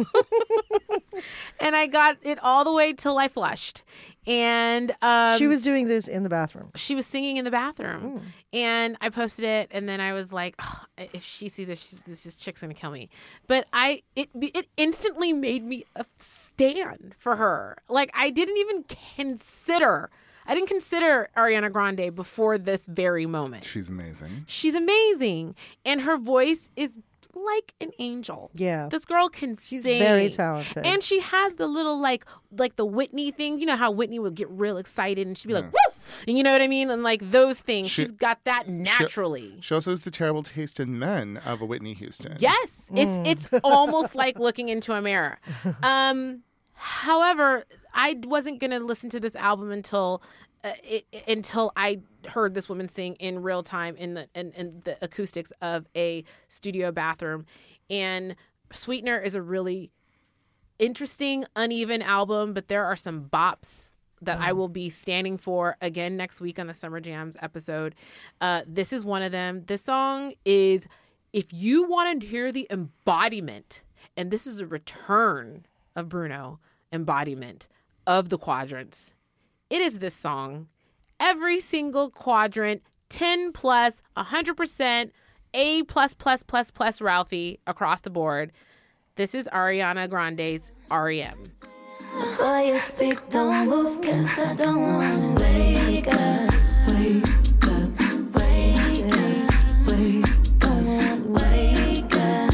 And I got it all the way till I flushed. And um, she was doing this in the bathroom. She was singing in the bathroom. Ooh. And I posted it, and then I was like, oh, if she sees this, she's, this is chick's gonna kill me. But I, it, it instantly made me a stand for her. Like I didn't even consider. I didn't consider Ariana Grande before this very moment. She's amazing. She's amazing. And her voice is like an angel. Yeah. This girl can She's sing. very talented. And she has the little like like the Whitney thing. You know how Whitney would get real excited and she'd be like, Yes. woo! And you know what I mean? And like those things. She- She's got that naturally. She, she also has the terrible taste in men of a Whitney Houston. Yes. Mm. It's it's almost like looking into a mirror. Um however, I wasn't gonna listen to this album until Uh, it, until I heard this woman sing in real time in the in, in the acoustics of a studio bathroom. And Sweetener is a really interesting, uneven album, but there are some bops that I will be standing for again next week on the Summer Jams episode. Uh, this is one of them. This song is, if you want to hear the embodiment, and this is a return of Bruno, embodiment of the quadrants, it is this song. Every single quadrant, ten plus, one hundred percent, A plus plus plus plus Ralphie across the board. This is Ariana Grande's R E M. Before you speak, don't move, cause I don't wanna wake up. Wake up, wake up, wake up, wake up,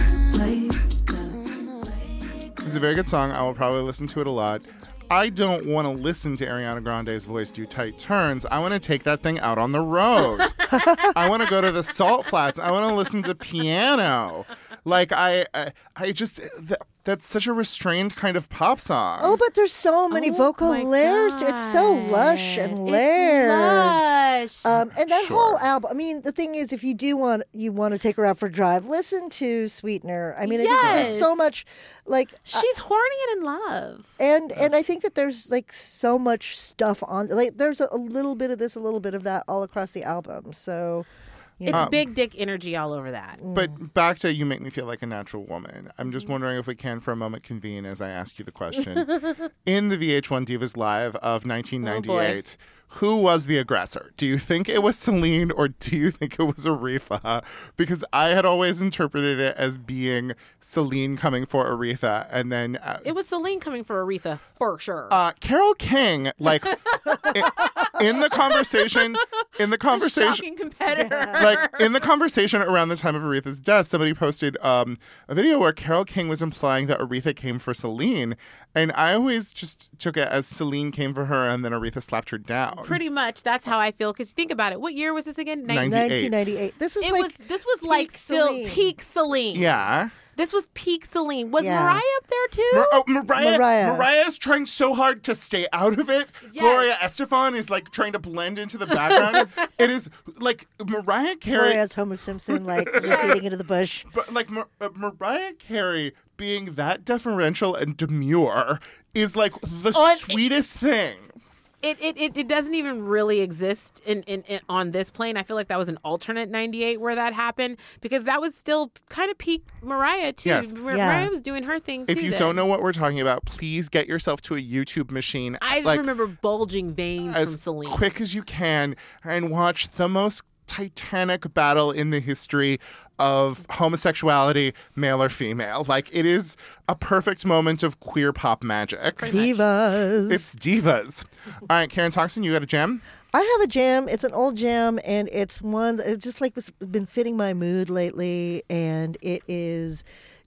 wake up. It's a very good song. I will probably listen to it a lot. I don't want to listen to Ariana Grande's voice do tight turns. I want to take that thing out on the road. I want to go to the Salt Flats. I want to listen to piano. Like, I, I, I just, th- that's such a restrained kind of pop song. Oh, but there's so many Oh vocal my layers. to- It's so lush and layered. It's lush. Um, and that Sure. whole album. I mean, the thing is, if you do want you want to take her out for a drive, listen to Sweetener. I mean, I think that there's Yes. so much, like, uh, She's horny and in love. and and I think that there's like so much stuff on. Like, there's a, a little bit of this, a little bit of that, all across the album. So. You It's know. Um, big dick energy all over that. But back to You Make Me Feel Like a Natural Woman. I'm just wondering if we can for a moment convene as I ask you the question. In the V H one Divas Live of nineteen ninety-eight, who was the aggressor? Do you think it was Celine or do you think it was Aretha? Because I had always interpreted it as being Celine coming for Aretha, and then uh, It was Celine coming for Aretha, for sure. uh, Carole King, like in, in the conversation, in the conversation, Shocking competitor. like in the conversation around the time of Aretha's death, somebody posted um, a video where Carole King was implying that Aretha came for Celine, and I always just took it as Celine came for her and then Aretha slapped her down. Pretty much, that's how I feel. Because think about it. What year was this again? Nin- ninety-eight. nineteen ninety-eight. This is It like was. This was like peak still Celine. peak Celine. Yeah. This was peak Celine. Was Yeah. Mariah up there too? Mar- oh, Mariah, Mariah. Mariah is trying so hard to stay out of it. Yes. Gloria Estefan is like trying to blend into the background. It is like Mariah Carey. Mariah's Homer Simpson, like receding into the bush. But like Mar- uh, Mariah Carey being that deferential and demure is like the On- sweetest thing. It, it it it doesn't even really exist in, in, in on this plane. I feel like that was an alternate ninety-eight where that happened because that was still kind of peak Mariah too. Yes. Mar- Yeah. Mariah was doing her thing too. If you then. don't know what we're talking about, please get yourself to a YouTube machine. I just like, remember bulging veins as from Celine. quick as you can and watch the most titanic battle in the history of homosexuality, male or female. Like, it is a perfect moment of queer pop magic. Divas. It's divas. All right, Karen Toxin, you got a gem? I have a jam. It's an old jam, and it's one that just like was been fitting my mood lately. And it is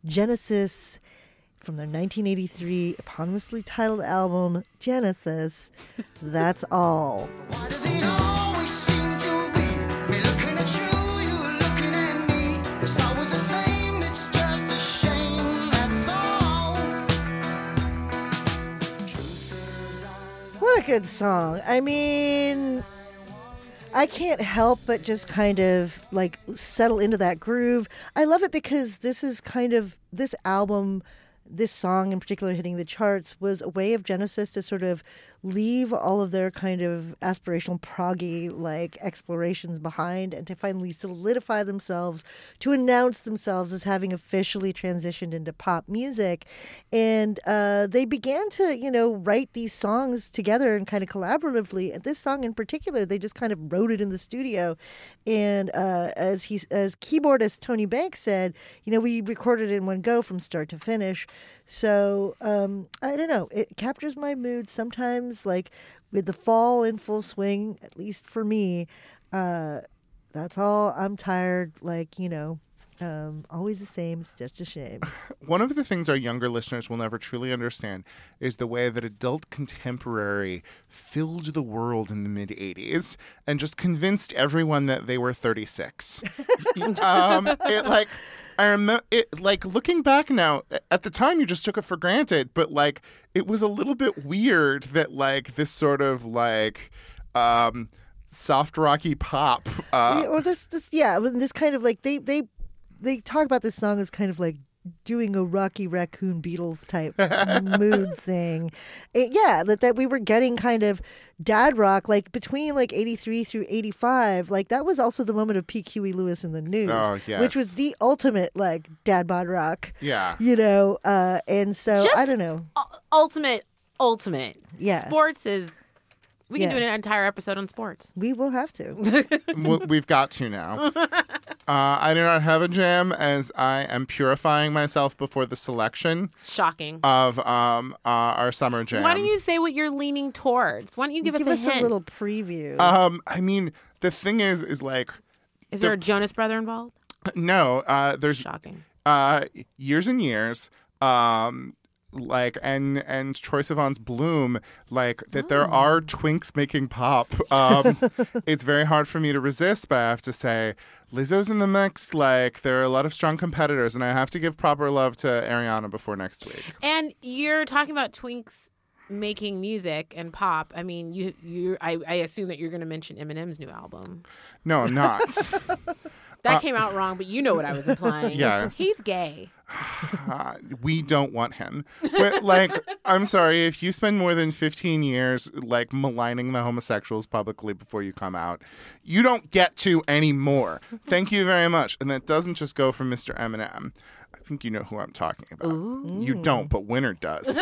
Genesis from their nineteen eighty-three eponymously titled album, Genesis. That's all. Why does it always seem to be me looking at you, you looking at me? It's always the same, it's just a shame, that's all. What a good song. I mean, I can't help but just kind of like settle into that groove. I love it because this is kind of this album, this song in particular hitting the charts was a way of Genesis to sort of leave all of their kind of aspirational proggy like explorations behind and to finally solidify themselves, to announce themselves as having officially transitioned into pop music. And uh, they began to, you know, write these songs together and kind of collaboratively. And this song in particular, they just kind of wrote it in the studio. And uh, as he, as keyboardist Tony Banks said, you know, we recorded it in one go from start to finish. So um, I don't know. It captures my mood sometimes, like with the fall in full swing, at least for me. Uh, that's all. I'm tired. Like, you know, um, always the same. It's just a shame. One of the things our younger listeners will never truly understand is the way that adult contemporary filled the world in the mid eighties and just convinced everyone that they were thirty-six. um, it like... I remember it, like looking back now, at the time you just took it for granted, but like it was a little bit weird that like this sort of like um, soft rocky pop. Uh, Yeah, or this, this, yeah, this kind of like they, they, they talk about this song as kind of like doing a Rocky Raccoon Beatles type mood thing. It, yeah, that, that we were getting kind of dad rock, like between like eighty-three through eighty-five. Like that was also the moment of P. Huey Lewis in the News, Oh, yes. which was the ultimate like dad bod rock. Yeah. You know, uh, and so Just I don't know. u- ultimate, ultimate. Yeah. Sports is. We can Yeah. do an entire episode on sports. We will have to. w- we've got to now. Uh, I do not have a jam, as I am purifying myself before the selection. Shocking. Of um uh, our summer jam. Why don't you say what you're leaning towards? Why don't you give, Give us us a a hint? little preview. Um, I mean, the thing is, is like, Is the- there a Jonas brother involved? no. Uh, there's Shocking. Uh, years and years. Um. Like and and Troye Sivan's Bloom, like that there are twinks making pop. Um, it's very hard for me to resist, but I have to say, Lizzo's in the mix. Like there are a lot of strong competitors, and I have to give proper love to Ariana before next week. And you're talking about twinks making music and pop. I mean, you you I, I assume that you're going to mention Eminem's new album. No, I'm not. That Uh, came out wrong, but you know what I was implying. Yes. He's gay. Uh, we don't want him. But like, I'm sorry, if you spend more than fifteen years like maligning the homosexuals publicly before you come out, you don't get to anymore. Thank you very much. And that doesn't just go for Mister Eminem. I think you know who I'm talking about. Ooh. You don't, but Winter does.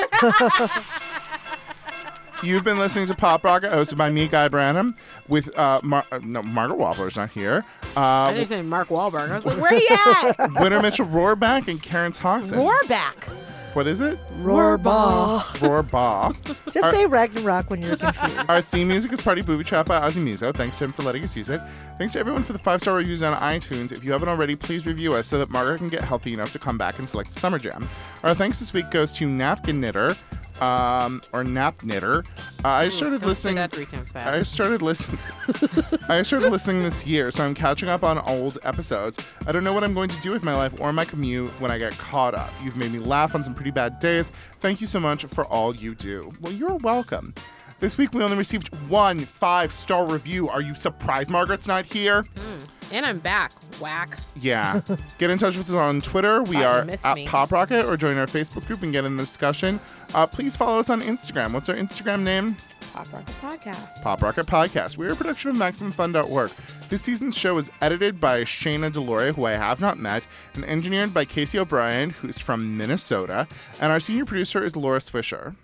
You've been listening to Pop Rocket, hosted by me, Guy Branum, with uh, Mar- no, Margaret Wahlberg's not here. I Uh, thought you were saying Mark Wahlberg. I was like, where he at? Winter Mitchell Rohrback and Karen Thompson. Rohrback. What is it? Rohrbaugh. Rohrbaugh. Just say Ragnarok when you're confused. Our theme music is Party Booby Trap by Ozzy Mizo. Thanks to him for letting us use it. Thanks to everyone for the five-star reviews on iTunes. If you haven't already, please review us so that Margaret can get healthy enough to come back and select the Summer Jam. Our thanks this week goes to Napkin Knitter, um, or Nap Knitter. Uh, I started Don't listening. say that three times fast. I started listening. I started listening this year, so I'm catching up on old episodes. I don't know what I'm going to do with my life or my commute when I get caught up. You've made me laugh on some pretty bad days. Thank you so much for all you do. Well, you're welcome. This week we only received one five-star review. Are you surprised Margaret's not here? Mm. And I'm back. Whack. Yeah. Get in touch with us on Twitter. We Thought you are missed at me. Pop Rocket, or join our Facebook group and get in the discussion. Uh, please follow us on Instagram. What's our Instagram name? Pop Rocket Podcast. Pop Rocket Podcast. We're a production of Maximum Fun dot org. This season's show is edited by Shayna Deloria, who I have not met, and engineered by Casey O'Brien, who's from Minnesota. And our senior producer is Laura Swisher.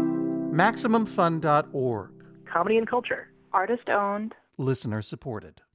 Maximum Fun dot org. Comedy and culture. Artist owned. Listener supported.